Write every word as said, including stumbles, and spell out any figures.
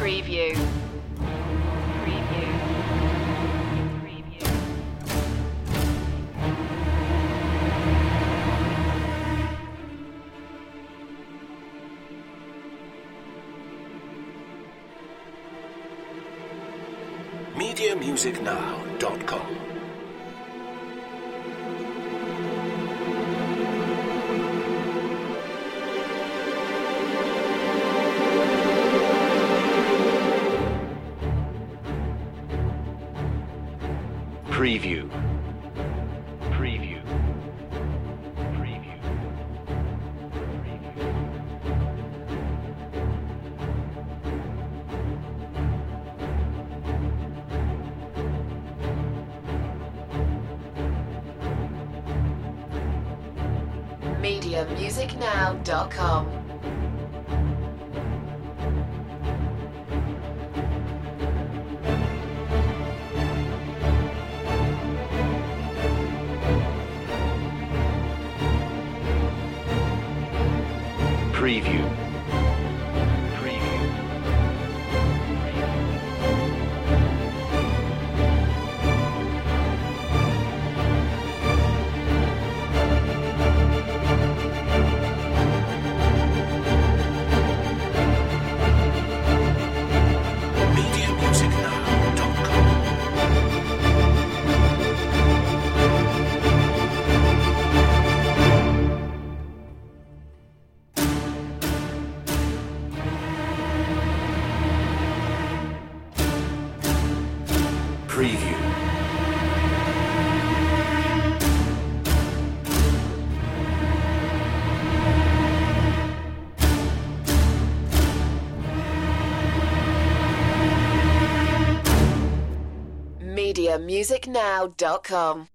Preview. Preview. Preview. media music now dot com. Preview. Preview. Preview. Preview. media music now dot com. Preview. Preview. media music now dot com. Preview. media music now dot com.